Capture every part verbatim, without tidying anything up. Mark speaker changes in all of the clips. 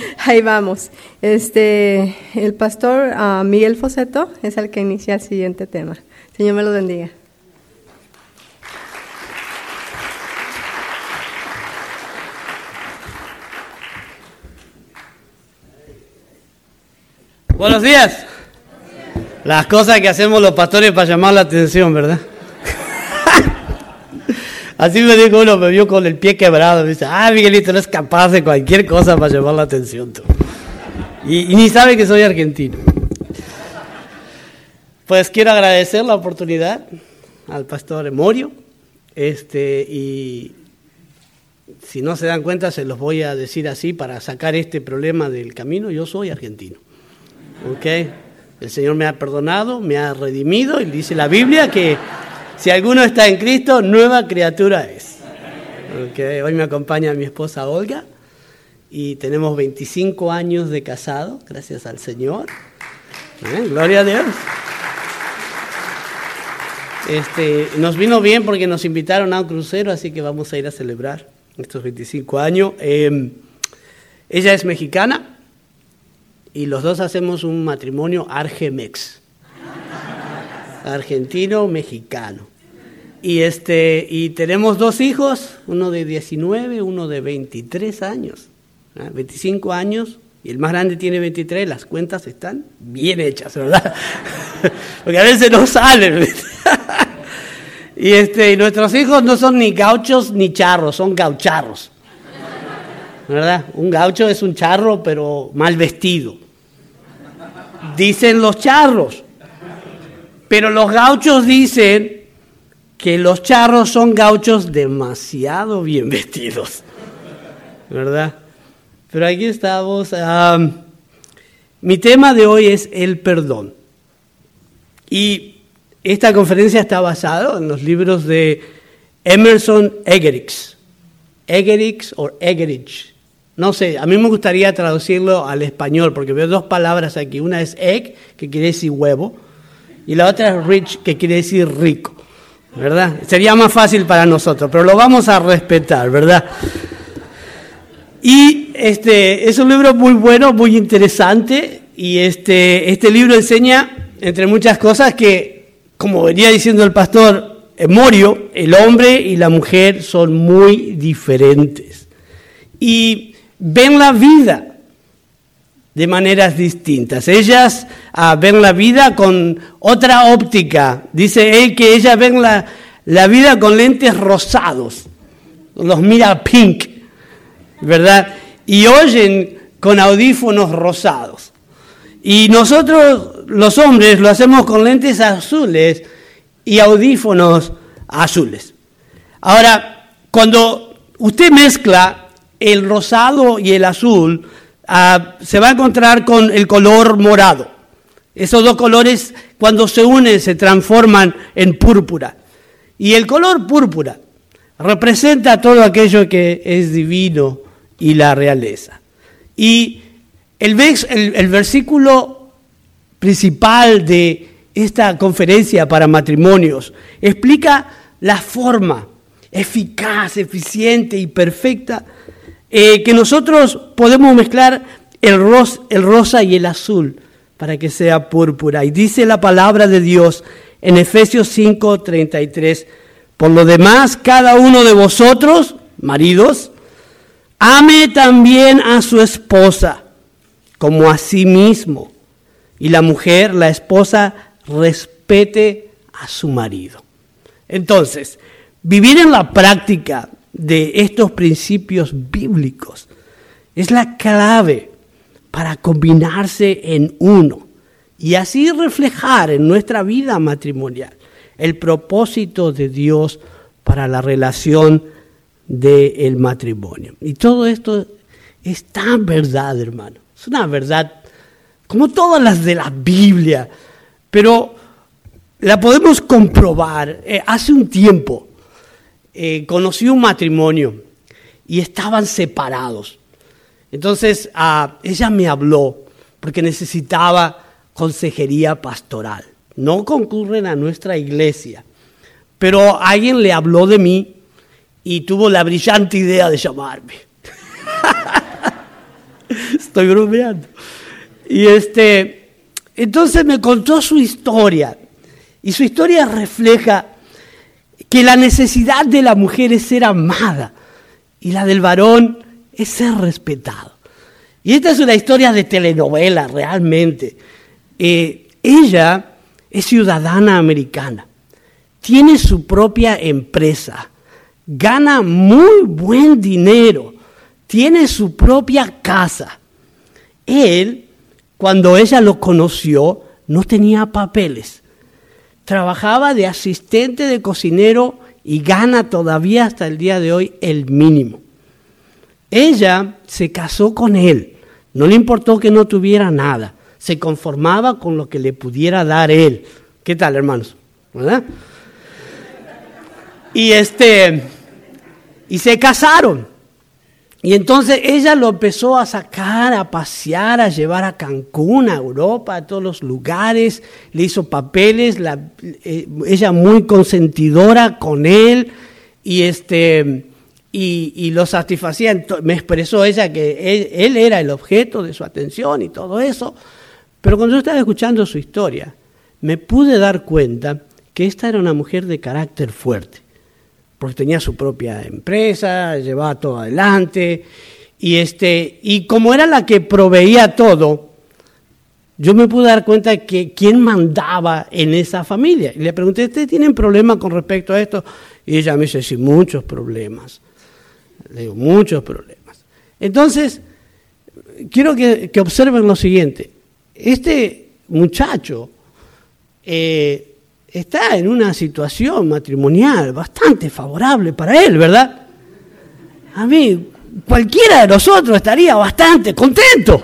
Speaker 1: Ahí vamos. Este, el pastor uh, Miguel Foseto es el que inicia el siguiente tema. Señor me lo bendiga.
Speaker 2: Buenos días. Las cosas que hacemos los pastores para llamar la atención, ¿verdad? Así me dijo uno, me vio con el pie quebrado. Me dice, ah, Miguelito, eres capaz de cualquier cosa para llamar la atención tú. Y, y ni sabe que soy argentino. Pues quiero agradecer la oportunidad al pastor Emorio. Este, y si no se dan cuenta, se los voy a decir así para sacar este problema del camino. Yo soy argentino. ¿Ok? El Señor me ha perdonado, me ha redimido, y dice la Biblia que si alguno está en Cristo, nueva criatura es. Okay. Hoy me acompaña mi esposa Olga y tenemos veinticinco años de casado, gracias al Señor. ¿Eh? Gloria a Dios. Este, nos vino bien porque nos invitaron a un crucero, así que vamos a ir a celebrar estos veinticinco años. Eh, ella es mexicana y los dos hacemos un matrimonio argemex. Argentino-mexicano. Y este y tenemos dos hijos, uno de diecinueve, uno de veintitrés años. ¿eh? veinticinco años, y el más grande tiene veintitrés, las cuentas están bien hechas, ¿verdad? Porque a veces no salen. y este y nuestros hijos no son ni gauchos ni charros, son gaucharros. ¿Verdad? Un gaucho es un charro, pero mal vestido. Dicen los charros. Pero los gauchos dicen que los charros son gauchos demasiado bien vestidos, ¿verdad? Pero aquí estamos. Um, mi tema de hoy es el perdón. Y esta conferencia está basada en los libros de Emerson Eggerichs. Eggerichs o Eggerichs. No sé, a mí me gustaría traducirlo al español porque veo dos palabras aquí. Una es egg, que quiere decir huevo. Y la otra es rich, que quiere decir rico, ¿verdad? Sería más fácil para nosotros, pero lo vamos a respetar, ¿verdad? Y este es un libro muy bueno, muy interesante, y este, este libro enseña, entre muchas cosas, que, como venía diciendo el pastor Emorio, el hombre y la mujer son muy diferentes. Y ven la vida de maneras distintas. Ellas uh, ven la vida con otra óptica. Dice él que ellas ven la, la vida con lentes rosados. Los mira pink, ¿verdad? Y oyen con audífonos rosados. Y nosotros, los hombres, lo hacemos con lentes azules y audífonos azules. Ahora, cuando usted mezcla el rosado y el azul, Uh, se va a encontrar con el color morado. Esos dos colores, cuando se unen, se transforman en púrpura. Y el color púrpura representa todo aquello que es divino y la realeza. Y el, el, el versículo principal de esta conferencia para matrimonios explica la forma eficaz, eficiente y perfecta Eh, que nosotros podemos mezclar el, ros, el rosa y el azul para que sea púrpura. Y dice la palabra de Dios en Efesios cinco treinta y tres, por lo demás, cada uno de vosotros, maridos, ame también a su esposa como a sí mismo. Y la mujer, la esposa, respete a su marido. Entonces, vivir en la práctica de estos principios bíblicos es la clave para combinarse en uno y así reflejar en nuestra vida matrimonial el propósito de Dios para la relación del matrimonio. Y todo esto es tan verdad, hermano. Es una verdad como todas las de la Biblia, pero la podemos comprobar. Eh, hace un tiempo Eh, conocí un matrimonio y estaban separados. Entonces uh, ella me habló porque necesitaba consejería pastoral. No concurren a nuestra iglesia, pero alguien le habló de mí y tuvo la brillante idea de llamarme. estoy bromeando. Y este, entonces me contó su historia. Y su historia refleja que la necesidad de la mujer es ser amada y la del varón es ser respetado. Y esta es una historia de telenovela, realmente. Eh, ella es ciudadana americana, tiene su propia empresa, gana muy buen dinero, tiene su propia casa. Él, cuando ella lo conoció, no tenía papeles. Trabajaba de asistente de cocinero y gana todavía hasta el día de hoy el mínimo. Ella se casó con él, no le importó que no tuviera nada, se conformaba con lo que le pudiera dar él. ¿Qué tal, hermanos? ¿Verdad? Y este, y se casaron. Y entonces ella lo empezó a sacar, a pasear, a llevar a Cancún, a Europa, a todos los lugares, le hizo papeles, la, eh, ella muy consentidora con él, y este y, y lo satisfacía. Me expresó ella que él, él era el objeto de su atención y todo eso, pero cuando yo estaba escuchando su historia, me pude dar cuenta que esta era una mujer de carácter fuerte, porque tenía su propia empresa, llevaba todo adelante, y este y como era la que proveía todo, yo me pude dar cuenta de que quién mandaba en esa familia. Y le pregunté, ¿ustedes tienen problemas con respecto a esto? Y ella me dice, sí, muchos problemas. Le digo, muchos problemas. Entonces, quiero que, que observen lo siguiente. Este muchacho eh, está en una situación matrimonial bastante favorable para él, ¿verdad? A mí, cualquiera de nosotros estaría bastante contento.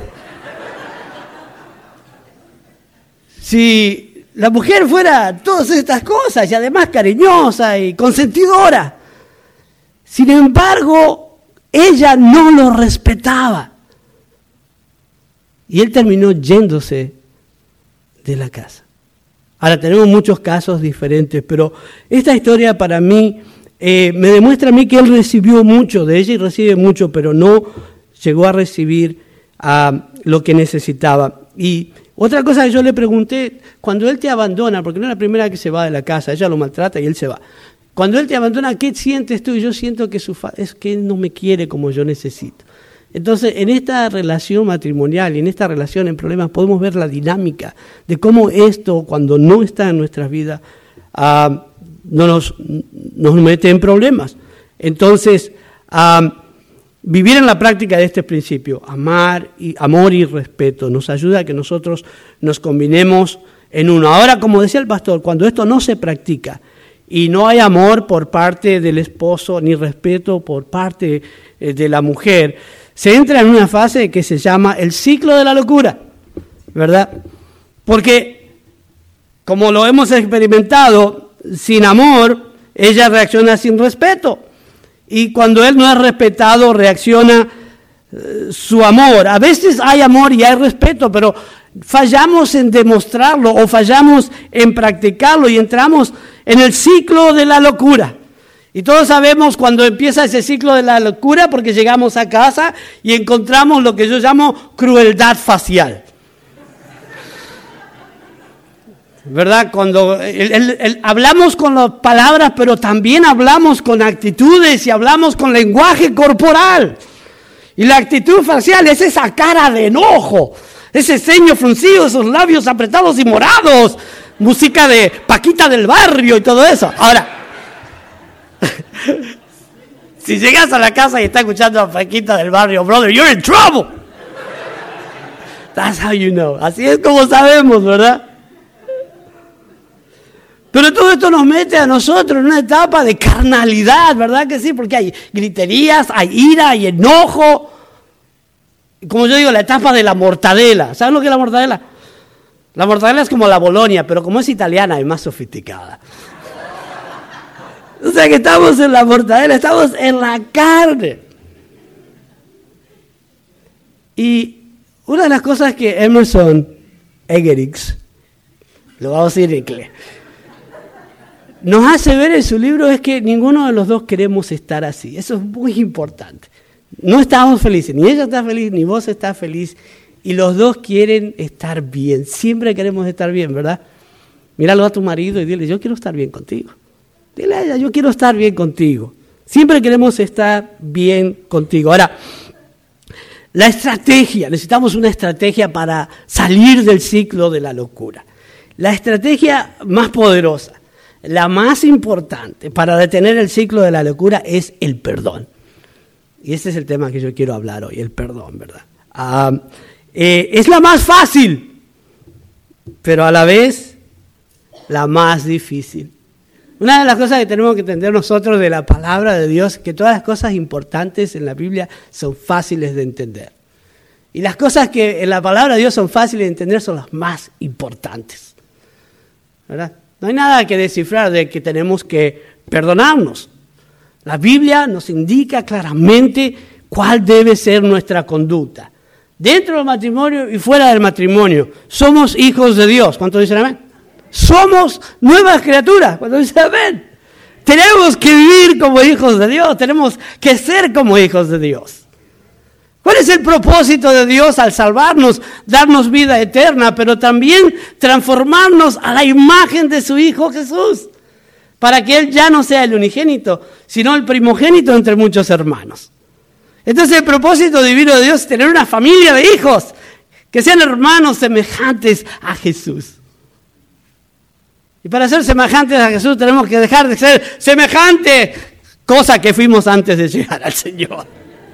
Speaker 2: Si la mujer fuera todas estas cosas y además cariñosa y consentidora. Sin embargo, ella no lo respetaba. Y él terminó yéndose de la casa. Ahora tenemos muchos casos diferentes, pero esta historia para mí eh, me demuestra a mí que él recibió mucho de ella y recibe mucho, pero no llegó a recibir uh, lo que necesitaba. Y otra cosa que yo le pregunté, cuando él te abandona, porque no es la primera que se va de la casa, ella lo maltrata y él se va. Cuando él te abandona, ¿qué sientes tú? Y yo siento que su fa- es que él no me quiere como yo necesito. Entonces, en esta relación matrimonial y en esta relación en problemas podemos ver la dinámica de cómo esto, cuando no está en nuestras vidas, uh, no nos, nos mete en problemas. Entonces, uh, vivir en la práctica de este principio, amar y, amor y respeto, nos ayuda a que nosotros nos combinemos en uno. Ahora, como decía el pastor, cuando esto no se practica y no hay amor por parte del esposo ni respeto por parte eh, de la mujer, se entra en una fase que se llama el ciclo de la locura, ¿verdad? Porque, como lo hemos experimentado, sin amor, ella reacciona sin respeto. Y cuando él no es respetado, reacciona eh, su amor. A veces hay amor y hay respeto, pero fallamos en demostrarlo o fallamos en practicarlo y entramos en el ciclo de la locura. Y todos sabemos cuando empieza ese ciclo de la locura porque llegamos a casa y encontramos lo que yo llamo crueldad facial. ¿Verdad? Cuando el, el, el, hablamos con las palabras, pero también hablamos con actitudes y hablamos con lenguaje corporal. Y la actitud facial es esa cara de enojo, ese ceño fruncido, esos labios apretados y morados, música de Paquita del Barrio y todo eso. Ahora, si llegas a la casa y estás escuchando a Paquita del Barrio, brother, you're in trouble. That's how you know. Así es como sabemos, ¿verdad? Pero todo esto nos mete a nosotros en una etapa de carnalidad, ¿verdad que sí? Porque hay griterías, hay ira, hay enojo. Como yo digo, la etapa de la mortadela. ¿Saben lo que es la mortadela? La mortadela es como la Bolonia, pero como es italiana es más sofisticada. O sea que estamos en la mortadela, estamos en la carne. Y una de las cosas que Emerson Eggerichs, lo vamos a decir en inglés, nos hace ver en su libro es que ninguno de los dos queremos estar así. Eso es muy importante. No estamos felices, ni ella está feliz, ni vos estás feliz, y los dos quieren estar bien. Siempre queremos estar bien, ¿verdad? Míralo a tu marido y dile, yo quiero estar bien contigo. Dile a ella, yo quiero estar bien contigo. Siempre queremos estar bien contigo. Ahora, la estrategia, necesitamos una estrategia para salir del ciclo de la locura. La estrategia más poderosa, la más importante para detener el ciclo de la locura es el perdón. Y ese es el tema que yo quiero hablar hoy, el perdón, ¿verdad? Uh, eh, es la más fácil, pero a la vez la más difícil. Una de las cosas que tenemos que entender nosotros de la palabra de Dios es que todas las cosas importantes en la Biblia son fáciles de entender. Y las cosas que en la palabra de Dios son fáciles de entender son las más importantes, ¿verdad? No hay nada que descifrar de que tenemos que perdonarnos. La Biblia nos indica claramente cuál debe ser nuestra conducta. Dentro del matrimonio y fuera del matrimonio, somos hijos de Dios. ¿Cuántos dicen amén? Somos nuevas criaturas. ¿Cuántos dicen amén? Tenemos que vivir como hijos de Dios. Tenemos que ser como hijos de Dios. ¿Cuál es el propósito de Dios al salvarnos? Darnos vida eterna, pero también transformarnos a la imagen de su Hijo Jesús. Para que Él ya no sea el unigénito, sino el primogénito entre muchos hermanos. Entonces el propósito divino de Dios es tener una familia de hijos que sean hermanos semejantes a Jesús. Y para ser semejantes a Jesús tenemos que dejar de ser semejante, cosa que fuimos antes de llegar al Señor.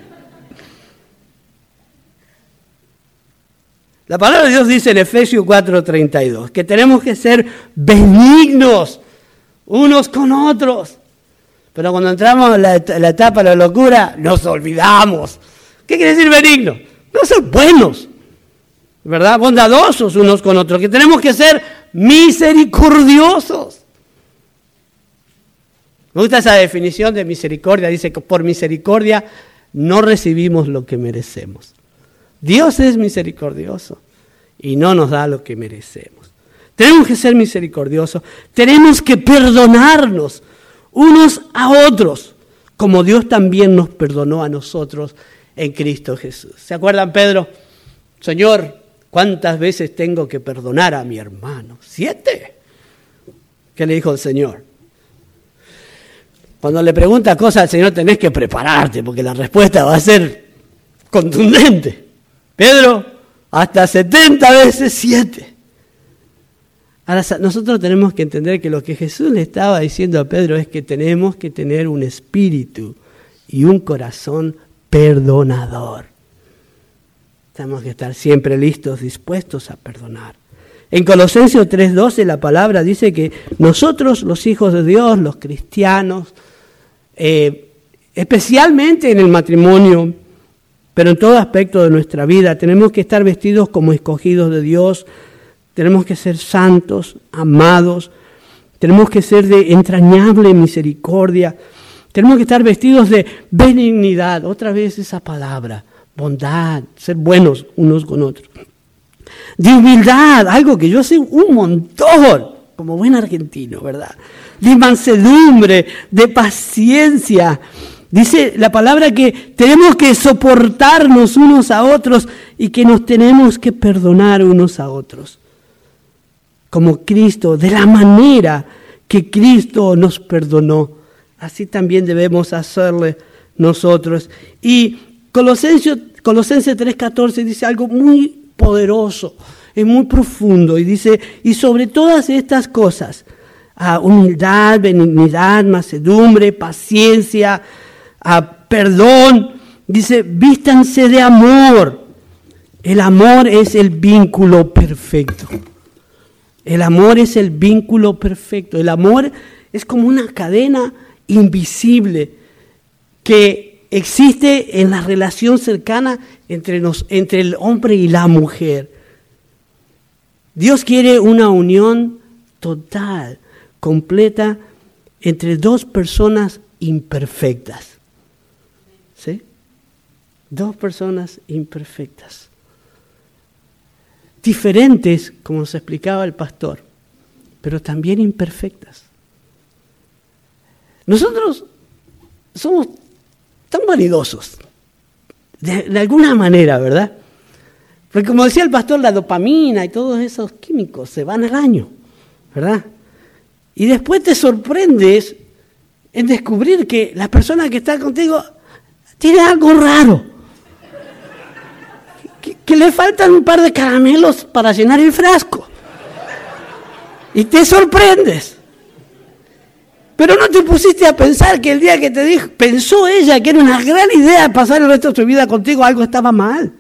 Speaker 2: La palabra de Dios dice en Efesios cuatro treinta y dos que tenemos que ser benignos unos con otros. Pero cuando entramos en la, la etapa de la locura, nos olvidamos. ¿Qué quiere decir benigno? No ser buenos, ¿verdad? Bondadosos unos con otros. Que tenemos que ser misericordiosos. Me gusta esa definición de misericordia. Dice que por misericordia no recibimos lo que merecemos. Dios es misericordioso y no nos da lo que merecemos. Tenemos que ser misericordiosos. Tenemos que perdonarnos unos a otros, como Dios también nos perdonó a nosotros en Cristo Jesús. ¿Se acuerdan, Pedro? Señor, ¿cuántas veces tengo que perdonar a mi hermano? Siete. ¿Qué le dijo el Señor? Cuando le pregunta cosas al Señor tenés que prepararte, porque la respuesta va a ser contundente. Pedro, hasta setenta veces siete. Ahora, nosotros tenemos que entender que lo que Jesús le estaba diciendo a Pedro es que tenemos que tener un espíritu y un corazón perdonador. Tenemos que estar siempre listos, dispuestos a perdonar. En Colosenses tres doce la palabra dice que nosotros, los hijos de Dios, los cristianos, eh, especialmente en el matrimonio, pero en todo aspecto de nuestra vida, tenemos que estar vestidos como escogidos de Dios. Tenemos que ser santos, amados, tenemos que ser de entrañable misericordia, tenemos que estar vestidos de benignidad, otra vez esa palabra, bondad, ser buenos unos con otros. De humildad, algo que yo sé un montón, como buen argentino, ¿verdad? De mansedumbre, de paciencia. Dice la palabra que tenemos que soportarnos unos a otros y que nos tenemos que perdonar unos a otros. Como Cristo, de la manera que Cristo nos perdonó, así también debemos hacerle nosotros. Y Colosenses, Colosenses tres catorce dice algo muy poderoso, es muy profundo, y dice, y sobre todas estas cosas, a humildad, benignidad, mansedumbre, paciencia, a perdón, dice, vístanse de amor. El amor es el vínculo perfecto. El amor es el vínculo perfecto. El amor es como una cadena invisible que existe en la relación cercana entre, nos, entre el hombre y la mujer. Dios quiere una unión total, completa, entre dos personas imperfectas. ¿Sí? Dos personas imperfectas. Diferentes, como nos explicaba el pastor, pero también imperfectas. Nosotros somos tan vanidosos, De, de alguna manera, ¿verdad? Porque como decía el pastor, la dopamina y todos esos químicos se van al año, ¿verdad? Y después te sorprendes en descubrir que la persona que está contigo tiene algo raro. Que, que le faltan un par de caramelos para llenar el frasco. Y te sorprendes. Pero no te pusiste a pensar que el día que te dijo, pensó ella que era una gran idea pasar el resto de su vida contigo, algo estaba mal.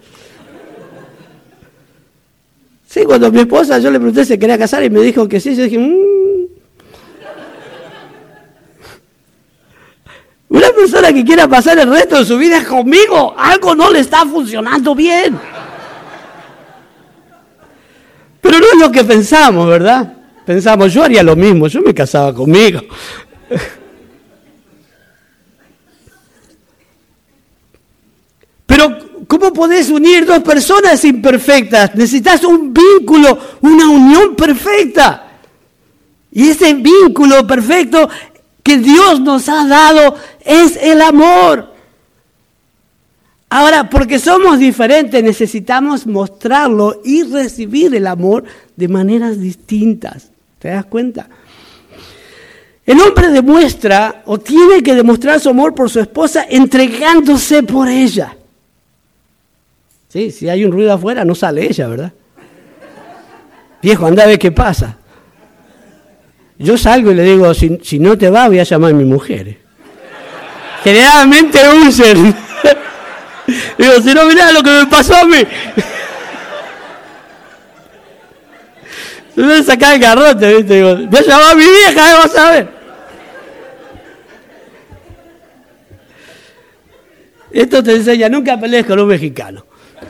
Speaker 2: Sí, cuando mi esposa, yo le pregunté si quería casar y me dijo que sí, yo dije, mmm. Una persona que quiera pasar el resto de su vida conmigo, algo no le está funcionando bien. Pero no es lo que pensamos, ¿verdad? Pensamos, yo haría lo mismo, yo me casaba conmigo. Pero, ¿cómo podés unir dos personas imperfectas? Necesitas un vínculo, una unión perfecta. Y ese vínculo perfecto que Dios nos ha dado es el amor. Ahora, porque somos diferentes, necesitamos mostrarlo y recibir el amor de maneras distintas. ¿Te das cuenta? El hombre demuestra o tiene que demostrar su amor por su esposa entregándose por ella. Sí, si hay un ruido afuera, no sale ella, ¿verdad? Viejo, anda a ver qué pasa. Yo salgo y le digo, si, si no te va, voy a llamar a mi mujer. Generalmente huyen. Digo, si no, mirá lo que me pasó a mí. Se me saca el garrote, ¿viste? Digo, voy a llamar a mi vieja, vas a ver. Esto te enseña, nunca pelees con un mexicano.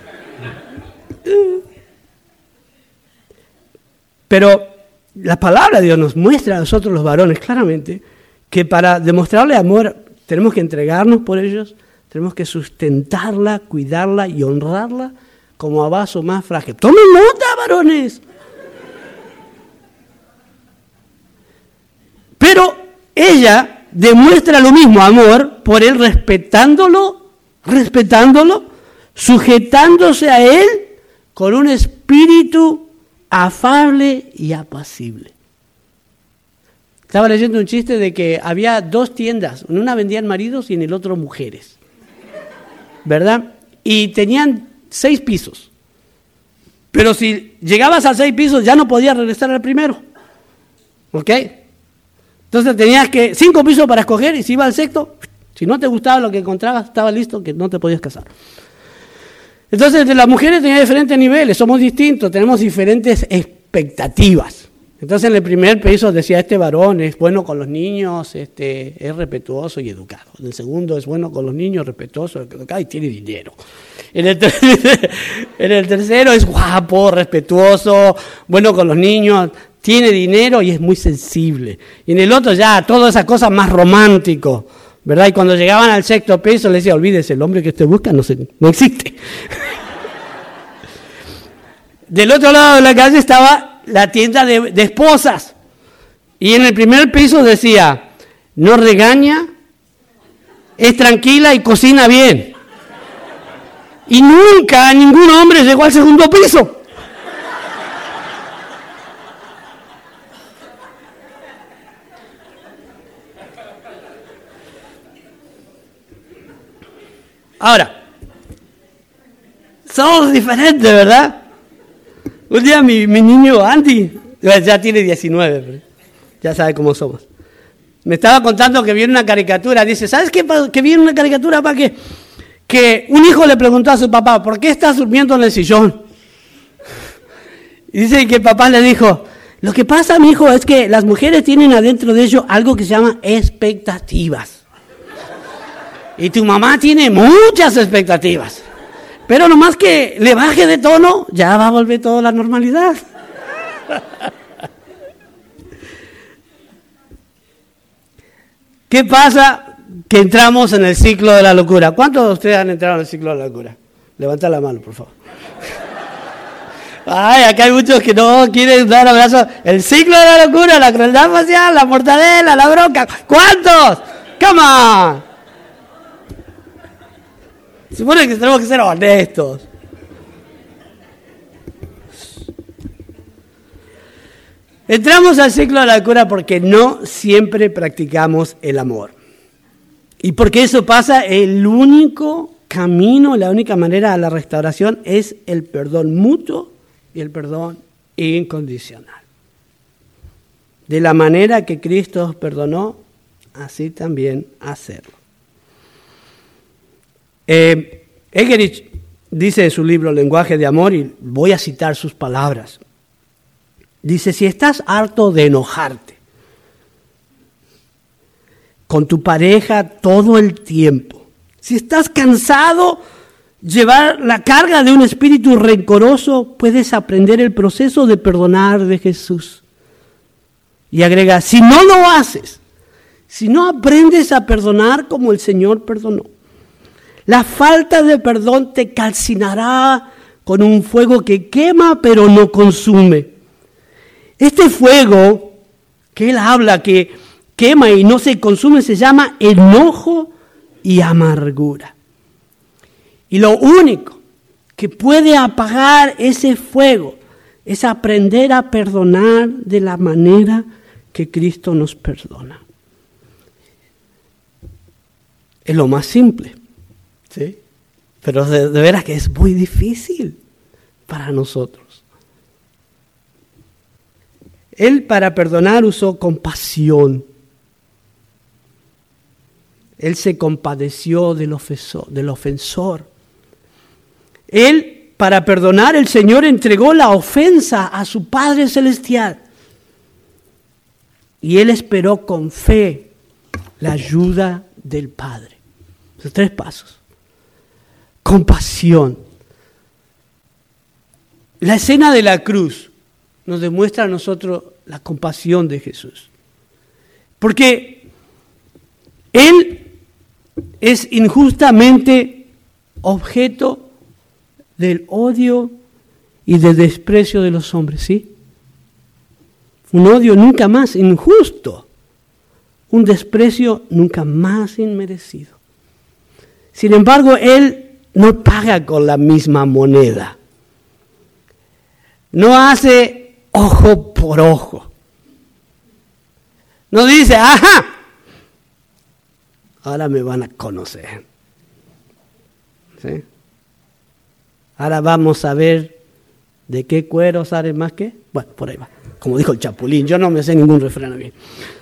Speaker 2: Pero la palabra de Dios nos muestra a nosotros los varones claramente que para demostrarle amor tenemos que entregarnos por ellos, tenemos que sustentarla, cuidarla y honrarla como a vaso más frágil. ¡Tomen nota, varones! Pero ella demuestra lo mismo amor por él respetándolo, respetándolo, sujetándose a él con un espíritu afable y apacible. Estaba leyendo un chiste de que había dos tiendas, en una vendían maridos y en el otro mujeres, ¿verdad? Y tenían seis pisos, pero si llegabas a seis pisos ya no podías regresar al primero, ¿ok? Entonces tenías que cinco pisos para escoger y si iba al sexto, si no te gustaba lo que encontrabas, estaba listo que no te podías casar. Entonces, las mujeres tenían diferentes niveles, somos distintos, tenemos diferentes expectativas. Entonces, en el primer piso decía, este varón es bueno con los niños, este, es respetuoso y educado. En el segundo es bueno con los niños, respetuoso, educado y tiene dinero. En el, ter- en el tercero es guapo, respetuoso, bueno con los niños, tiene dinero y es muy sensible. Y en el otro ya, todas esas cosas más romántico, ¿verdad? Y cuando llegaban al sexto piso le decía, olvídese, el hombre que usted busca no, se, no existe. Del otro lado de la calle estaba la tienda de, de esposas. Y en el primer piso decía, no regaña, es tranquila y cocina bien. Y nunca ningún hombre llegó al segundo piso. Ahora, somos diferentes, ¿verdad? Un día mi, mi niño Andy, ya tiene diecinueve, ya sabe cómo somos, me estaba contando que vio una caricatura. Dice, ¿sabes qué? Que vi una caricatura para que, que un hijo le preguntó a su papá, ¿por qué estás durmiendo en el sillón? Y dice que el papá le dijo, lo que pasa, mi hijo, es que las mujeres tienen adentro de ellos algo que se llama expectativas. Y tu mamá tiene muchas expectativas. Pero nomás que le baje de tono, ya va a volver todo a la normalidad. ¿Qué pasa? Que entramos en el ciclo de la locura. ¿Cuántos de ustedes han entrado en el ciclo de la locura? Levanta la mano, por favor. Ay, acá hay muchos que no quieren dar abrazos. El ciclo de la locura, la crueldad facial, la mortadela, la bronca. ¿Cuántos? ¡Come on! Se supone que tenemos que ser honestos. Entramos al ciclo de la cura porque no siempre practicamos el amor. Y porque eso pasa, el único camino, la única manera a la restauración es el perdón mutuo y el perdón incondicional. De la manera que Cristo os perdonó, así también hacerlo. Eh, Egerich dice en su libro Lenguaje de Amor, y voy a citar sus palabras. Dice, si estás harto de enojarte con tu pareja todo el tiempo, si estás cansado de llevar la carga de un espíritu rencoroso, puedes aprender el proceso de perdonar de Jesús. Y agrega, si no lo haces, si no aprendes a perdonar como el Señor perdonó, la falta de perdón te calcinará con un fuego que quema pero no consume. Este fuego que él habla, que quema y no se consume, se llama enojo y amargura. Y lo único que puede apagar ese fuego es aprender a perdonar de la manera que Cristo nos perdona. Es lo más simple, ¿sí? Pero de, de veras que es muy difícil para nosotros. Él para perdonar usó compasión. Él se compadeció del ofensor, del ofensor. Él, para perdonar, el Señor entregó la ofensa a su Padre Celestial. Y Él esperó con fe la ayuda del Padre. Los tres pasos. Compasión. La escena de la cruz nos demuestra a nosotros la compasión de Jesús. Porque Él es injustamente objeto del odio y del desprecio de los hombres, ¿sí? Un odio nunca más injusto, un desprecio nunca más inmerecido. Sin embargo, Él no paga con la misma moneda. No hace ojo por ojo. No dice, ajá, ahora me van a conocer. ¿Sí? Ahora vamos a ver de qué cuero sale más que. Bueno, por ahí va. Como dijo el Chapulín, yo no me sé ningún refrán bien.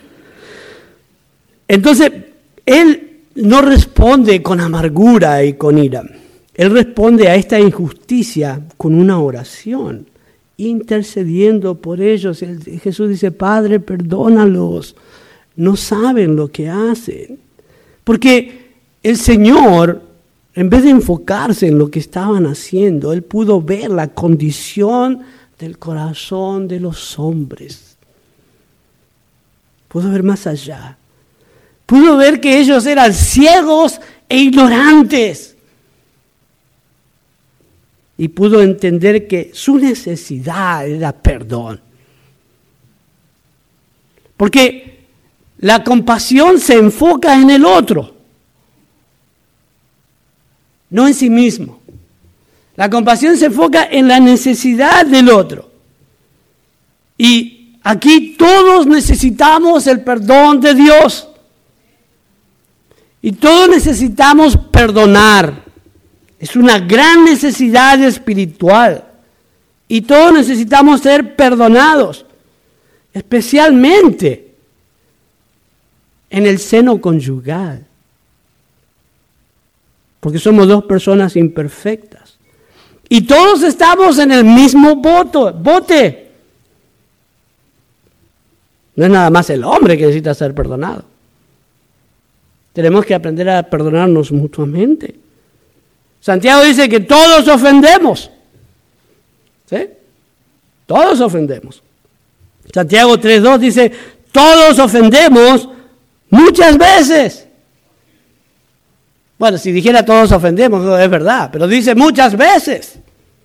Speaker 2: Entonces, Él no responde con amargura y con ira. Él responde a esta injusticia con una oración, intercediendo por ellos. Jesús dice, Padre, perdónalos, no saben lo que hacen. Porque el Señor, en vez de enfocarse en lo que estaban haciendo, Él pudo ver la condición del corazón de los hombres. Pudo ver más allá. Pudo ver que ellos eran ciegos e ignorantes. Y pudo entender que su necesidad era perdón. Porque la compasión se enfoca en el otro, no en sí mismo. La compasión se enfoca en la necesidad del otro. Y aquí todos necesitamos el perdón de Dios. Y todos necesitamos perdonar. Es una gran necesidad espiritual. Y todos necesitamos ser perdonados. Especialmente en el seno conyugal. Porque somos dos personas imperfectas. Y todos estamos en el mismo bote. bote. No es nada más el hombre que necesita ser perdonado. Tenemos que aprender a perdonarnos mutuamente. Santiago dice que todos ofendemos. ¿Sí? Todos ofendemos. Santiago tres dos dice, todos ofendemos muchas veces. Bueno, si dijera todos ofendemos, no es verdad, pero dice muchas veces.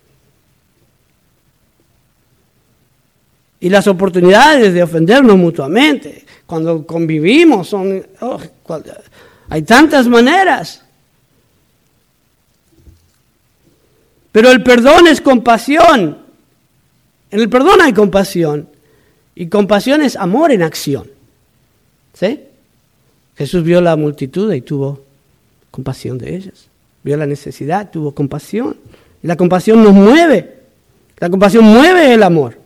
Speaker 2: Y las oportunidades de ofendernos mutuamente, cuando convivimos, son, oh, hay tantas maneras. Pero el perdón es compasión. En el perdón hay compasión. Y compasión es amor en acción. ¿Sí? Jesús vio la multitud y tuvo compasión de ellas. Vio la necesidad, tuvo compasión. Y la compasión nos mueve. La compasión mueve el amor.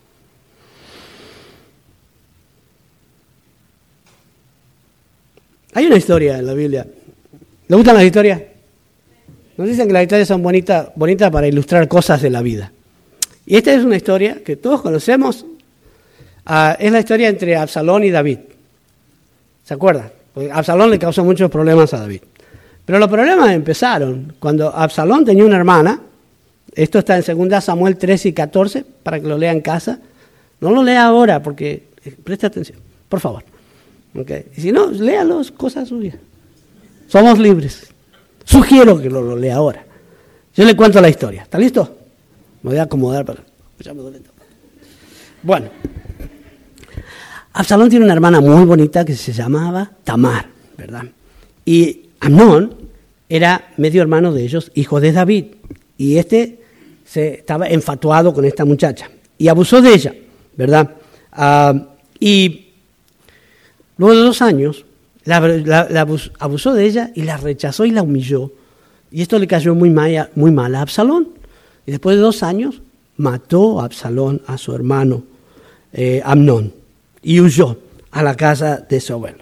Speaker 2: Hay una historia en la Biblia. ¿Le gustan las historias? Nos dicen que las historias son bonitas, bonitas para ilustrar cosas de la vida. Y esta es una historia que todos conocemos. Uh, es la historia entre Absalón y David. ¿Se acuerdan? Porque Absalón le causó muchos problemas a David. Pero los problemas empezaron cuando Absalón tenía una hermana. Esto está en dos Samuel trece y catorce, para que lo lea en casa. No lo lea ahora, porque preste atención, por favor. Okay. Y si no, léalo, cosas suyas. Somos libres. Sugiero que lo, lo lea ahora. Yo le cuento la historia. ¿Está listo? Me voy a acomodar para... Bueno. Absalón tiene una hermana muy bonita que se llamaba Tamar, ¿verdad? Y Amnón era medio hermano de ellos, hijo de David. Y este se estaba enfatuado con esta muchacha. Y abusó de ella, ¿verdad? Uh, y luego de dos años... La, la, la abusó de ella y la rechazó y la humilló. Y esto le cayó muy mal, muy mal a Absalón. Y después de dos años, mató a Absalón, a su hermano eh, Amnón. Y huyó a la casa de su abuelo.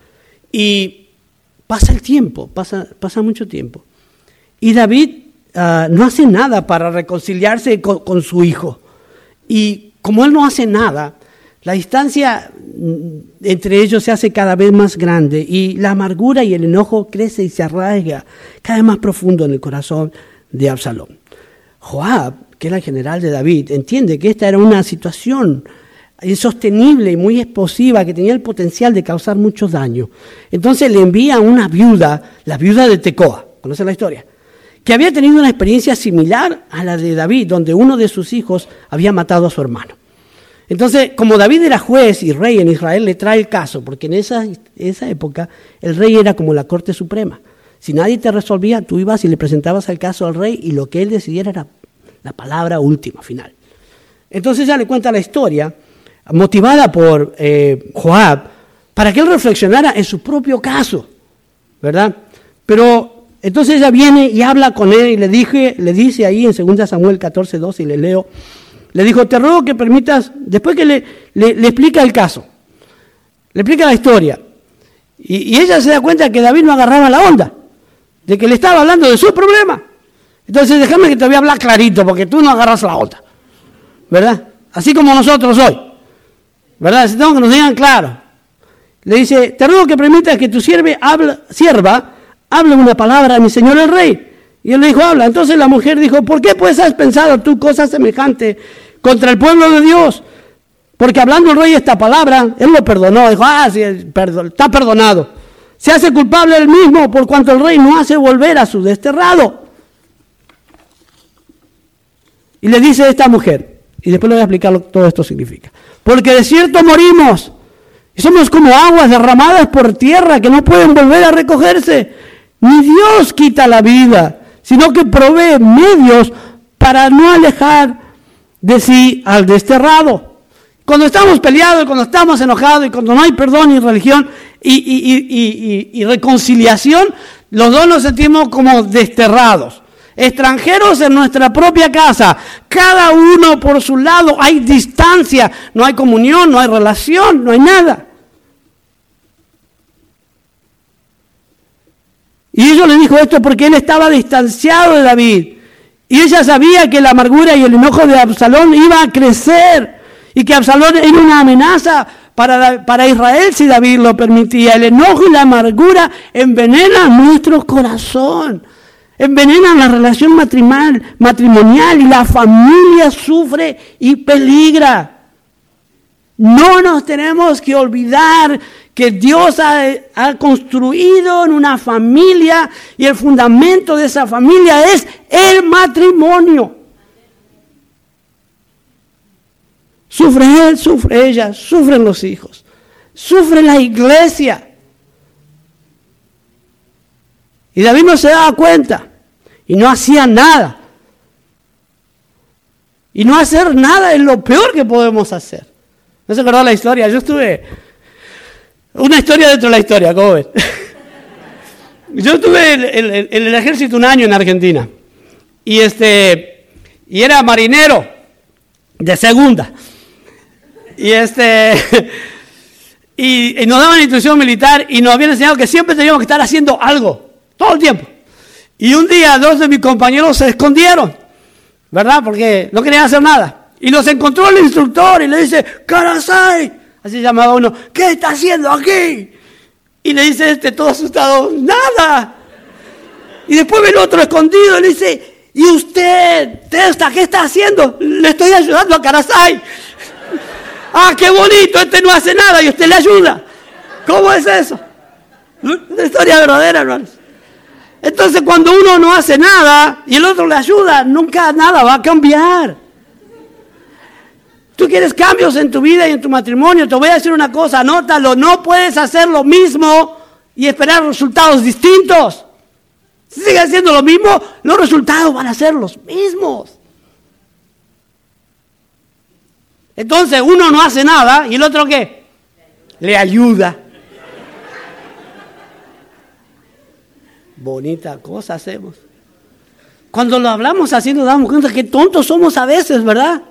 Speaker 2: Y pasa el tiempo, pasa, pasa mucho tiempo. Y David uh, no hace nada para reconciliarse con, con su hijo. Y como él no hace nada, la distancia entre ellos se hace cada vez más grande y la amargura y el enojo crece y se arraiga cada vez más profundo en el corazón de Absalón. Joab, que era el general de David, entiende que esta era una situación insostenible y muy explosiva que tenía el potencial de causar mucho daño. Entonces le envía a una viuda, la viuda de Tecoa, ¿conoce la historia? Que había tenido una experiencia similar a la de David, donde uno de sus hijos había matado a su hermano. Entonces, como David era juez y rey en Israel, le trae el caso, porque en esa, esa época el rey era como la corte suprema. Si nadie te resolvía, tú ibas y le presentabas el caso al rey y lo que él decidiera era la palabra última, final. Entonces ella le cuenta la historia, motivada por eh, Joab, para que él reflexionara en su propio caso, ¿verdad? Pero entonces ella viene y habla con él y le, dije, le dice ahí en dos Samuel catorce, doce, y le leo, le dijo, te ruego que permitas, después que le, le, le explica el caso, le explica la historia, y, y ella se da cuenta que David no agarraba la onda, de que le estaba hablando de su problema. Entonces déjame que te voy a hablar clarito, porque tú no agarras la onda, ¿verdad? Así como nosotros hoy, ¿verdad? Necesitamos que nos digan claro. Le dice, te ruego que permitas que tu sierva hable, sierva hable una palabra a mi señor el rey. Y él le dijo, habla. Entonces la mujer dijo, ¿por qué pues has pensado tú cosa semejante contra el pueblo de Dios? Porque hablando el rey esta palabra, él lo perdonó. Dijo, ah, sí, perdón, está perdonado. Se hace culpable él mismo por cuanto el rey no hace volver a su desterrado. Y le dice esta mujer, y después le voy a explicar lo que todo esto significa. Porque de cierto morimos, y somos como aguas derramadas por tierra que no pueden volver a recogerse. Ni Dios quita la vida, sino que provee medios para no alejar de sí al desterrado. Cuando estamos peleados, cuando estamos enojados y cuando no hay perdón y religión y, y, y, y, y, y reconciliación, los dos nos sentimos como desterrados, extranjeros en nuestra propia casa, cada uno por su lado, hay distancia, no hay comunión, no hay relación, no hay nada. Y ella le dijo esto porque él estaba distanciado de David. Y ella sabía que la amargura y el enojo de Absalón iba a crecer. Y que Absalón era una amenaza para, para Israel si David lo permitía. El enojo y la amargura envenenan nuestro corazón. Envenenan la relación matrimonial, matrimonial y la familia sufre y peligra. No nos tenemos que olvidar que Dios ha, ha construido en una familia y el fundamento de esa familia es el matrimonio. Sufre él, sufre ella, sufren los hijos, sufre la iglesia. Y David no se daba cuenta y no hacía nada Y no hacer nada es lo peor que podemos hacer. ¿No se acuerdan la historia? Yo estuve... Una historia dentro de la historia, ¿cómo ven? Yo estuve en, en, en el ejército un año en Argentina. Y, este, y era marinero de segunda. Y, este, y, y nos daban instrucción militar y nos habían enseñado que siempre teníamos que estar haciendo algo, todo el tiempo. Y un día dos de mis compañeros se escondieron, ¿verdad? Porque no querían hacer nada. Y los encontró el instructor y le dice, Karasai, así se llamaba uno, ¿qué está haciendo aquí? Y le dice este todo asustado, nada. Y después ve el otro escondido y le dice, ¿y usted, Testa, qué está haciendo? Le estoy ayudando a Karasai. ¡Ah, qué bonito! Este no hace nada y usted le ayuda. ¿Cómo es eso? Una historia verdadera, hermanos. Entonces, cuando uno no hace nada y el otro le ayuda, nunca nada va a cambiar. Tú quieres cambios en tu vida y en tu matrimonio, te voy a decir una cosa, anótalo, no puedes hacer lo mismo y esperar resultados distintos. Si sigues haciendo lo mismo, los resultados van a ser los mismos. Entonces, uno no hace nada y el otro ¿qué? Le ayuda. Bonita cosa hacemos. Cuando lo hablamos así nos damos cuenta que tontos somos a veces, ¿verdad?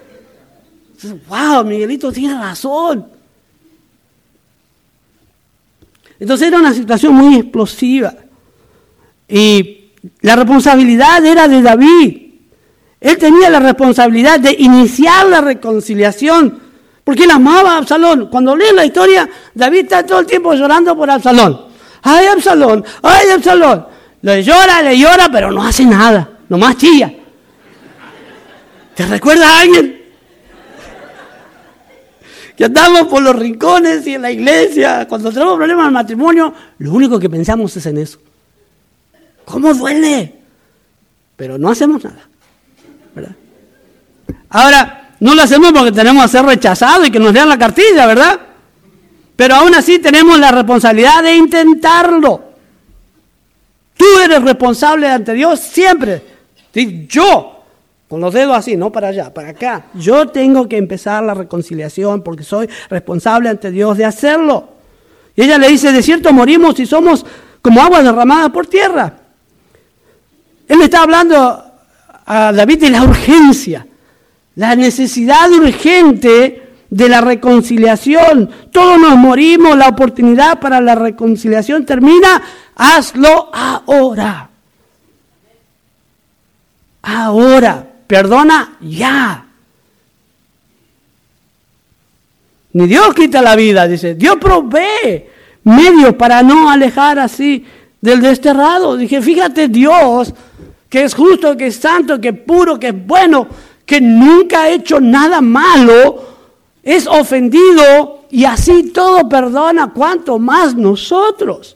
Speaker 2: Wow, Miguelito tiene razón. Entonces era una situación muy explosiva. Y la responsabilidad era de David. Él tenía la responsabilidad de iniciar la reconciliación, porque él amaba a Absalón. Cuando leen la historia, David está todo el tiempo llorando por Absalón. ¡Ay, Absalón! ¡Ay, Absalón! Le llora, le llora, pero no hace nada. Nomás chilla. ¿Te recuerda a alguien? Que andamos por los rincones y en la iglesia. Cuando tenemos problemas en el matrimonio, lo único que pensamos es en eso. ¿Cómo duele? Pero no hacemos nada, ¿verdad? Ahora, no lo hacemos porque tenemos que ser rechazados y que nos lean la cartilla, ¿verdad? Pero aún así tenemos la responsabilidad de intentarlo. Tú eres responsable ante Dios siempre. Yo, con los dedos así, no para allá, para acá. Yo tengo que empezar la reconciliación porque soy responsable ante Dios de hacerlo. Y ella le dice, de cierto morimos si somos como agua derramada por tierra. Él le está hablando a David de la urgencia, la necesidad urgente de la reconciliación. Todos nos morimos, la oportunidad para la reconciliación termina, hazlo ahora. Ahora, perdona ya. Ni Dios quita la vida, dice, Dios provee medios para no alejar así del desterrado. Dije, fíjate Dios, que es justo, que es santo, que es puro, que es bueno, que nunca ha hecho nada malo, es ofendido y así todo perdona, cuanto más nosotros.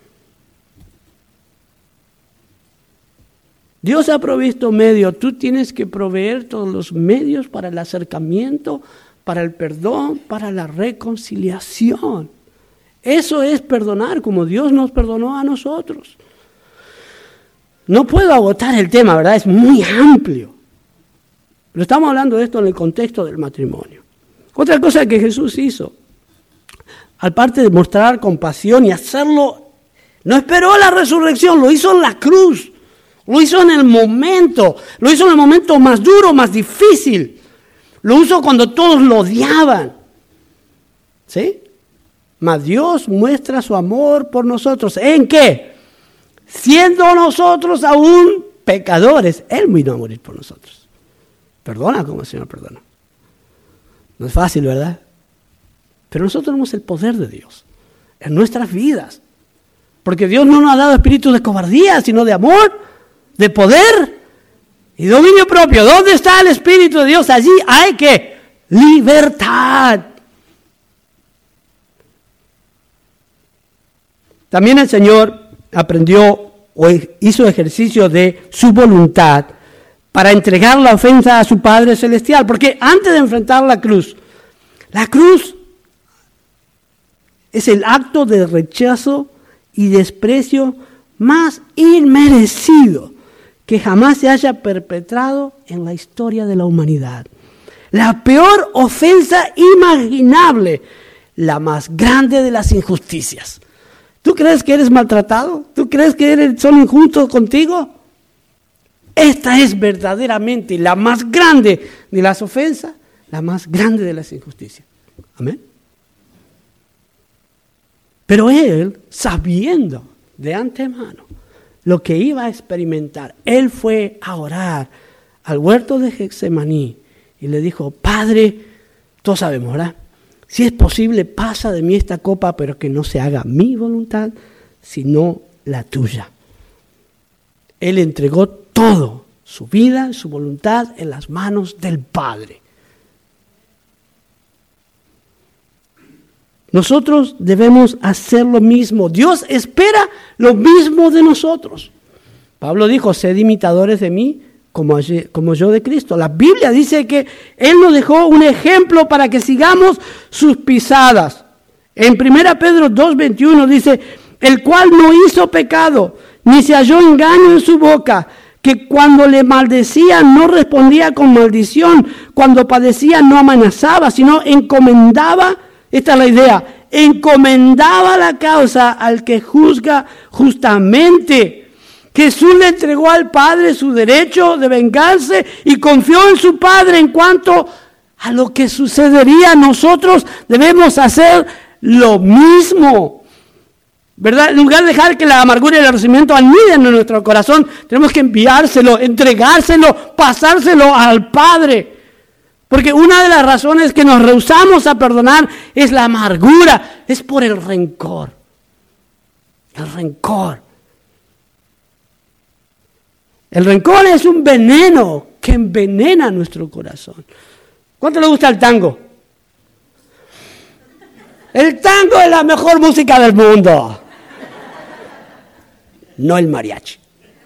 Speaker 2: Dios ha provisto medios, tú tienes que proveer todos los medios para el acercamiento, para el perdón, para la reconciliación. Eso es perdonar como Dios nos perdonó a nosotros. No puedo agotar el tema, ¿verdad? Es muy amplio. Pero estamos hablando de esto en el contexto del matrimonio. Otra cosa que Jesús hizo, aparte de mostrar compasión y hacerlo, no esperó la resurrección, lo hizo en la cruz. Lo hizo en el momento, lo hizo en el momento más duro, más difícil. Lo hizo cuando todos lo odiaban. ¿Sí? Mas Dios muestra su amor por nosotros. ¿En qué? Siendo nosotros aún pecadores, Él vino a morir por nosotros. Perdona como el Señor perdona. No es fácil, ¿verdad? Pero nosotros tenemos el poder de Dios en nuestras vidas. Porque Dios no nos ha dado espíritu de cobardía, sino de amor, de poder y dominio propio. ¿Dónde está el Espíritu de Dios? Allí hay que libertad. También el Señor aprendió o hizo ejercicio de su voluntad para entregar la ofensa a su Padre Celestial. Porque antes de enfrentar la cruz, la cruz es el acto de rechazo y desprecio más inmerecido que jamás se haya perpetrado en la historia de la humanidad. La peor ofensa imaginable, la más grande de las injusticias. ¿Tú crees que eres maltratado? ¿Tú crees que eres, son injustos contigo? Esta es verdaderamente la más grande de las ofensas, la más grande de las injusticias. Amén. Pero él, sabiendo de antemano lo que iba a experimentar, él fue a orar al huerto de Getsemaní y le dijo: Padre, todos sabemos, ¿verdad? Si es posible, pasa de mí esta copa, pero que no se haga mi voluntad, sino la tuya. Él entregó todo, su vida, su voluntad, en las manos del Padre. Nosotros debemos hacer lo mismo. Dios espera lo mismo de nosotros. Pablo dijo: sed imitadores de mí, como, como yo de Cristo. La Biblia dice que Él nos dejó un ejemplo para que sigamos sus pisadas. En primera Pedro dos veintiuno dice: el cual no hizo pecado, ni se halló engaño en su boca, que cuando le maldecían no respondía con maldición, cuando padecía no amenazaba, sino encomendaba, esta es la idea, encomendaba la causa al que juzga justamente. Jesús le entregó al Padre su derecho de vengarse y confió en su Padre en cuanto a lo que sucedería. Nosotros debemos hacer lo mismo, ¿verdad? En lugar de dejar que la amargura y el aborrecimiento aniden en nuestro corazón, tenemos que enviárselo, entregárselo, pasárselo al Padre. Porque una de las razones que nos rehusamos a perdonar es la amargura, es por el rencor. El rencor. El rencor es un veneno que envenena nuestro corazón. ¿Cuánto le gusta el tango? El tango es la mejor música del mundo. No el mariachi.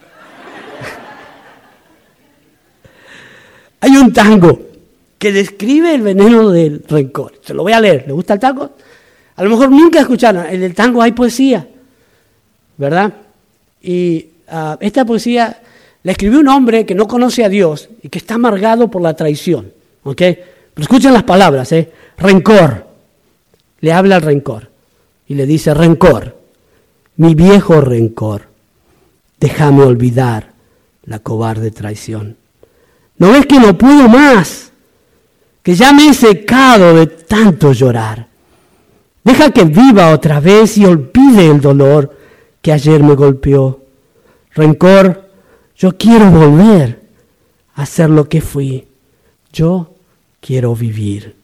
Speaker 2: Hay un tango que describe el veneno del rencor. Se lo voy a leer. ¿Le gusta el tango? A lo mejor nunca escucharon. En el tango hay poesía, ¿verdad? Y uh, esta poesía la escribió un hombre que no conoce a Dios y que está amargado por la traición. ¿Ok? Pero escuchen las palabras, ¿eh? Rencor. Le habla al rencor y le dice: rencor, mi viejo rencor, déjame olvidar la cobarde traición. ¿No ves que no puedo más? Que ya me he secado de tanto llorar. Deja que viva otra vez y olvide el dolor que ayer me golpeó. Rencor, yo quiero volver a ser lo que fui. Yo quiero vivir.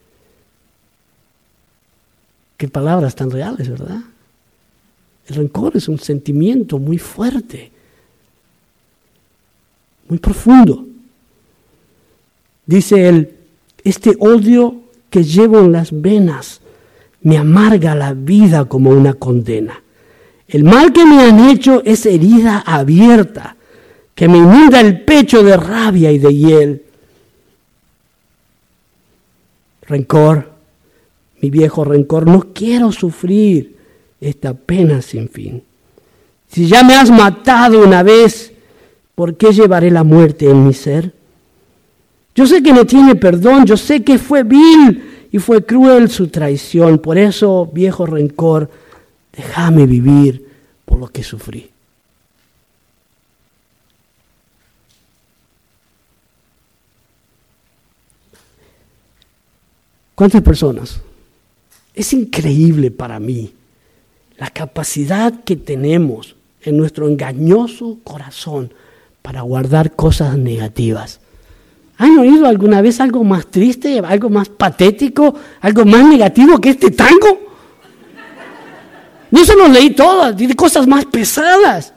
Speaker 2: Qué palabras tan reales, ¿verdad? El rencor es un sentimiento muy fuerte, muy profundo. Dice él: este odio que llevo en las venas me amarga la vida como una condena. El mal que me han hecho es herida abierta, que me inunda el pecho de rabia y de hiel. Rencor, mi viejo rencor, no quiero sufrir esta pena sin fin. Si ya me has matado una vez, ¿por qué llevaré la muerte en mi ser? Yo sé que no tiene perdón, yo sé que fue vil y fue cruel su traición. Por eso, viejo rencor, déjame vivir por lo que sufrí. ¿Cuántas personas? Es increíble para mí la capacidad que tenemos en nuestro engañoso corazón para guardar cosas negativas. ¿Han oído alguna vez algo más triste, algo más patético, algo más negativo que este tango? Yo se los leí todas, tiene cosas más pesadas.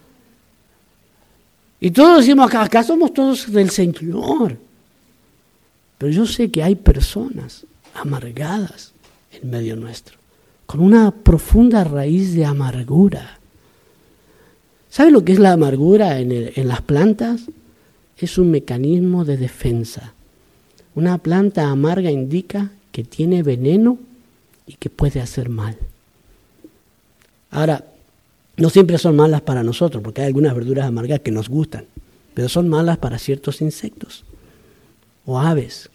Speaker 2: Y todos decimos, acá, acá somos todos del Señor. Pero yo sé que hay personas amargadas en medio nuestro, con una profunda raíz de amargura. ¿Sabe lo que es la amargura en, el, en las plantas? Es un mecanismo de defensa. Una planta amarga indica que tiene veneno y que puede hacer mal. Ahora, no siempre son malas para nosotros, porque hay algunas verduras amargas que nos gustan. pero son malas para ciertos insectos o aves.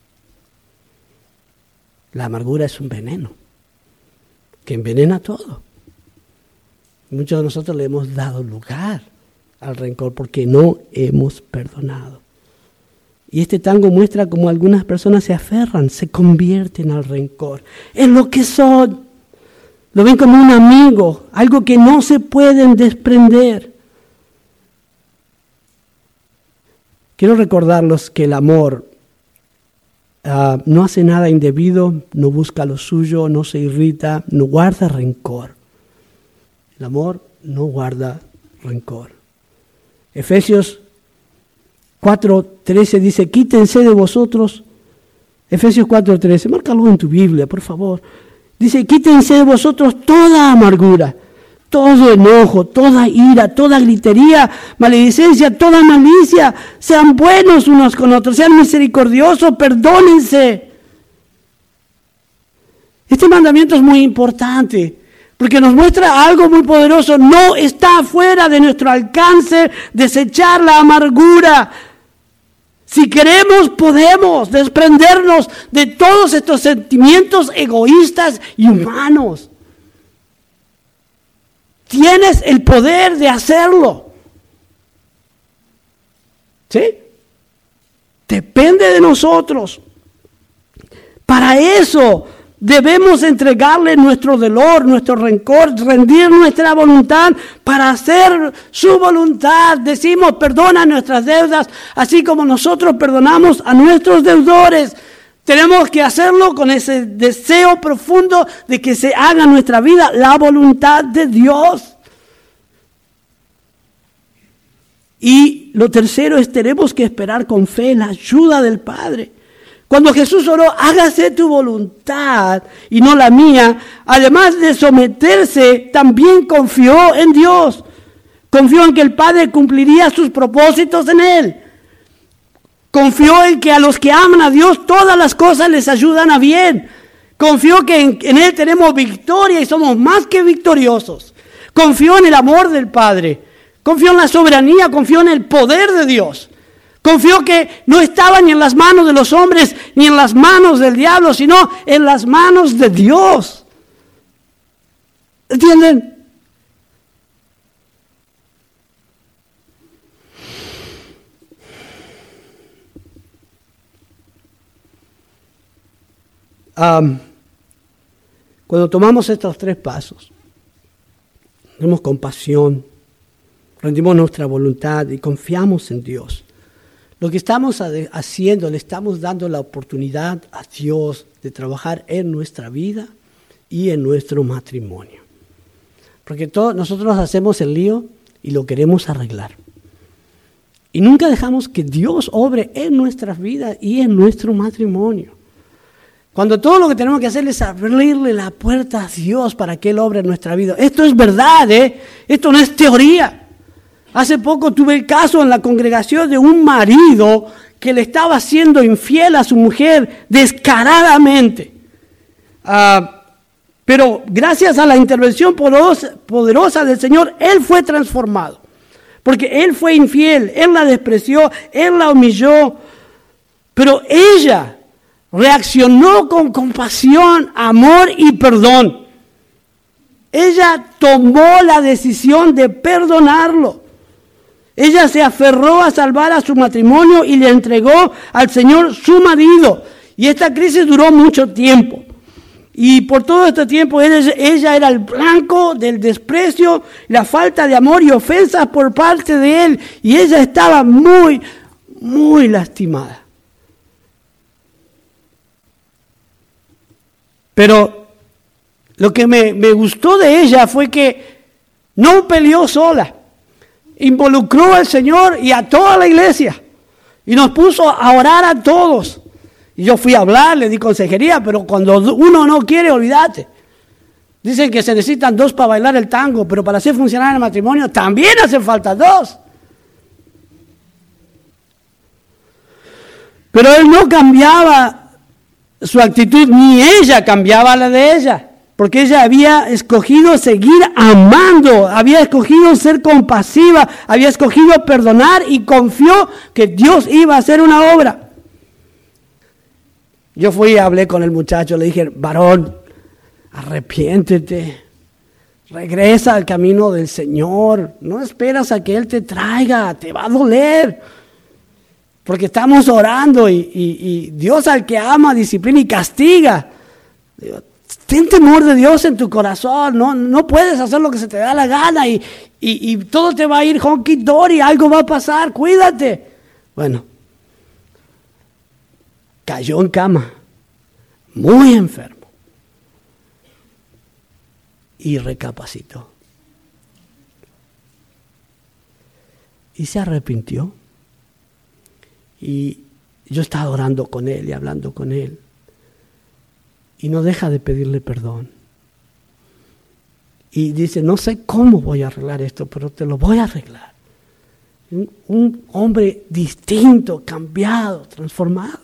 Speaker 2: La amargura es un veneno que envenena todo. Muchos de nosotros le hemos dado lugar al rencor porque no hemos perdonado. Y este tango muestra cómo algunas personas se aferran, se convierten al rencor. Es lo que son. Lo ven como un amigo, algo que no se pueden desprender. Quiero recordarlos que el amor uh, no hace nada indebido, no busca lo suyo, no se irrita, no guarda rencor. El amor no guarda rencor. Efesios cuatro trece dice, quítense de vosotros. Efesios cuatro trece, márcalo en tu Biblia, por favor. Dice, quítense de vosotros toda amargura, todo enojo, toda ira, toda gritería, maledicencia, toda malicia. Sean buenos unos con otros, sean misericordiosos, perdónense. Este mandamiento es muy importante porque nos muestra algo muy poderoso. No está fuera de nuestro alcance desechar la amargura. Si queremos, podemos desprendernos de todos estos sentimientos egoístas y humanos. Tienes el poder de hacerlo. ¿Sí? Depende de nosotros. Para eso debemos entregarle nuestro dolor, nuestro rencor, rendir nuestra voluntad para hacer su voluntad. Decimos, perdona nuestras deudas, así como nosotros perdonamos a nuestros deudores. Tenemos que hacerlo con ese deseo profundo de que se haga en nuestra vida la voluntad de Dios. Y lo tercero es, tenemos que esperar con fe la ayuda del Padre. Cuando Jesús oró, hágase tu voluntad y no la mía, además de someterse, también confió en Dios. Confió en que el Padre cumpliría sus propósitos en él. Confió en que a los que aman a Dios todas las cosas les ayudan a bien. Confió que en, en Él tenemos victoria y somos más que victoriosos. Confió en el amor del Padre. Confió en la soberanía, confió en el poder de Dios. Confió que no estaba ni en las manos de los hombres ni en las manos del diablo, sino en las manos de Dios. ¿Entienden? Um, cuando tomamos estos tres pasos, tenemos compasión, rendimos nuestra voluntad y confiamos en Dios. Lo que estamos haciendo, le estamos dando la oportunidad a Dios de trabajar en nuestra vida y en nuestro matrimonio. Porque todos nosotros hacemos el lío y lo queremos arreglar. Y nunca dejamos que Dios obre en nuestras vidas y en nuestro matrimonio. Cuando todo lo que tenemos que hacer es abrirle la puerta a Dios para que Él obre en nuestra vida. Esto es verdad, ¿eh? Esto no es teoría. Hace poco tuve el caso en la congregación de un marido que le estaba siendo infiel a su mujer descaradamente. Uh, pero gracias a la intervención poderosa, poderosa del Señor, él fue transformado. Porque él fue infiel, él la despreció, él la humilló. Pero ella reaccionó con compasión, amor y perdón. Ella tomó la decisión de perdonarlo. Ella se aferró a salvar a su matrimonio y le entregó al Señor su marido. Y esta crisis duró mucho tiempo. Y por todo este tiempo ella, ella era el blanco del desprecio, la falta de amor y ofensas por parte de él. Y ella estaba muy, muy lastimada. Pero lo que me, me gustó de ella fue que no peleó sola. Involucró al Señor y a toda la iglesia. Y nos puso a orar a todos. Y yo fui a hablar, le di consejería, pero cuando uno no quiere, olvídate. Dicen que se necesitan dos para bailar el tango, pero para hacer funcionar el matrimonio también hacen falta dos. Pero él no cambiaba su actitud, ni ella cambiaba la de ella. Porque ella había escogido seguir amando, había escogido ser compasiva, había escogido perdonar y confió que Dios iba a hacer una obra. Yo fui y hablé con el muchacho, le dije, varón, arrepiéntete, regresa al camino del Señor, no esperas a que Él te traiga, te va a doler. Porque estamos orando y, y, y Dios al que ama, disciplina y castiga. Digo, ten temor de Dios en tu corazón, no, no puedes hacer lo que se te da la gana y, y, y todo te va a ir honky dory, algo va a pasar, cuídate. Bueno, cayó en cama, muy enfermo, y recapacitó. Y se arrepintió. Y yo estaba orando con él y hablando con él. Y no deja de pedirle perdón. Y dice, no sé cómo voy a arreglar esto, pero te lo voy a arreglar. Un, un hombre distinto, cambiado, transformado.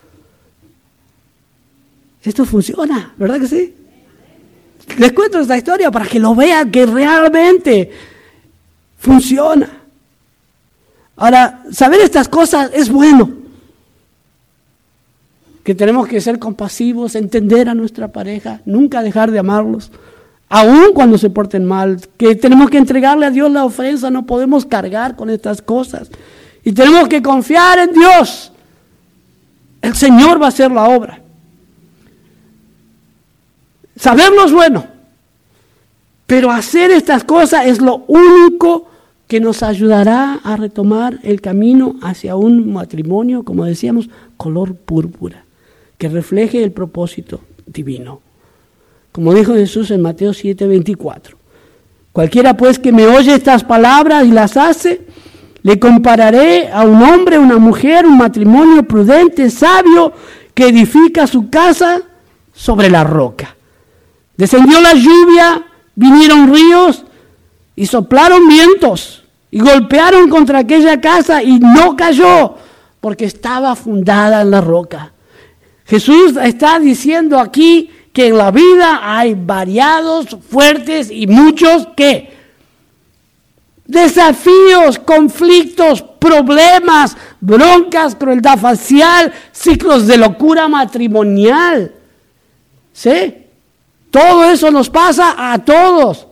Speaker 2: Esto funciona, ¿verdad que sí? Les cuento esta historia para que lo vean que realmente funciona. Ahora, saber estas cosas es bueno. Que tenemos que ser compasivos, entender a nuestra pareja, nunca dejar de amarlos, aun cuando se porten mal. Que tenemos que entregarle a Dios la ofensa, no podemos cargar con estas cosas. Y tenemos que confiar en Dios. El Señor va a hacer la obra. Saberlo es bueno, pero hacer estas cosas es lo único que nos ayudará a retomar el camino hacia un matrimonio, como decíamos, color púrpura, que refleje el propósito divino. Como dijo Jesús en Mateo siete veinticuatro, cualquiera pues que me oye estas palabras y las hace, le compararé a un hombre, una mujer, un matrimonio prudente, sabio, que edifica su casa sobre la roca. Descendió la lluvia, vinieron ríos y soplaron vientos y golpearon contra aquella casa y no cayó porque estaba fundada en la roca. Jesús está diciendo aquí que en la vida hay variados, fuertes y muchos que desafíos, conflictos, problemas, broncas, crueldad facial, ciclos de locura matrimonial. ¿Sí? Todo eso nos pasa a todos.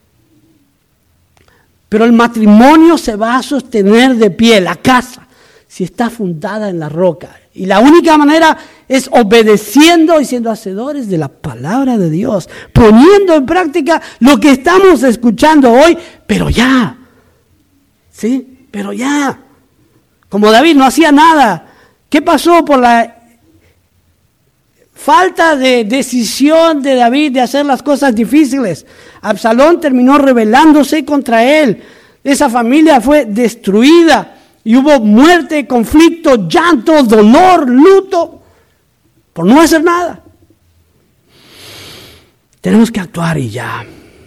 Speaker 2: Pero el matrimonio se va a sostener de pie, la casa, si está fundada en la roca. Y la única manera es obedeciendo y siendo hacedores de la palabra de Dios, poniendo en práctica lo que estamos escuchando hoy, pero ya. ¿Sí? Pero ya. Como David no hacía nada. ¿Qué pasó por la falta de decisión de David de hacer las cosas difíciles? Absalón terminó rebelándose contra él. Esa familia fue destruida y hubo muerte, conflicto, llanto, dolor, luto, por no hacer nada. Tenemos que actuar y ya.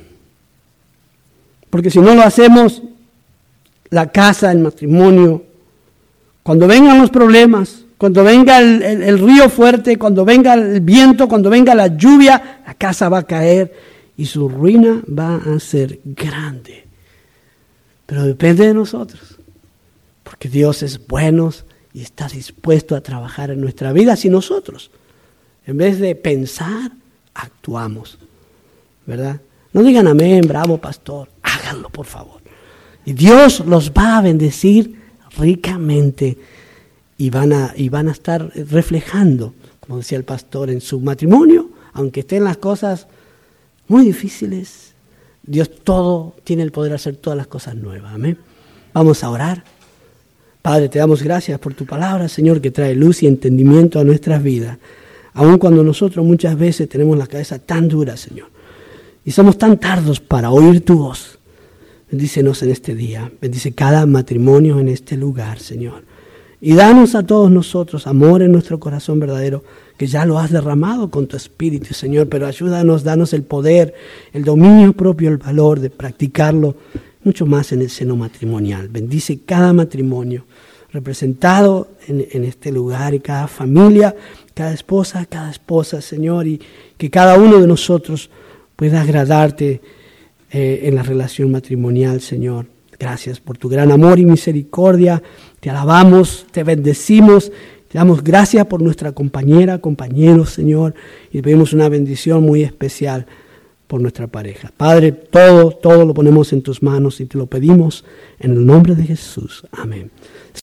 Speaker 2: Porque si no lo hacemos, la casa, el matrimonio, cuando vengan los problemas, cuando venga el, el, el río fuerte, cuando venga el viento, cuando venga la lluvia, la casa va a caer y su ruina va a ser grande. Pero depende de nosotros, porque Dios es bueno y está dispuesto a trabajar en nuestra vida si nosotros, en vez de pensar, actuamos, ¿verdad? No digan amén, bravo pastor, háganlo por favor. Y Dios los va a bendecir ricamente. Y van, a, y van a estar reflejando, como decía el pastor, en su matrimonio, aunque estén las cosas muy difíciles, Dios todo tiene el poder de hacer todas las cosas nuevas. Amén. Vamos a orar. Padre, te damos gracias por tu palabra, Señor, que trae luz y entendimiento a nuestras vidas. Aun cuando nosotros muchas veces tenemos la cabeza tan dura, Señor, y somos tan tardos para oír tu voz. Bendícenos en este día. Bendice cada matrimonio en este lugar, Señor. Y danos a todos nosotros amor en nuestro corazón verdadero, que ya lo has derramado con tu Espíritu, Señor, pero ayúdanos, danos el poder, el dominio propio, el valor de practicarlo mucho más en el seno matrimonial. Bendice cada matrimonio representado en, en este lugar y cada familia, cada esposa, cada esposa, Señor, y que cada uno de nosotros pueda agradarte eh, en la relación matrimonial, Señor. Gracias por tu gran amor y misericordia. Te alabamos, te bendecimos. Te damos gracias por nuestra compañera, compañeros, Señor. Y pedimos una bendición muy especial por nuestra pareja. Padre, todo, todo lo ponemos en tus manos y te lo pedimos en el nombre de Jesús. Amén.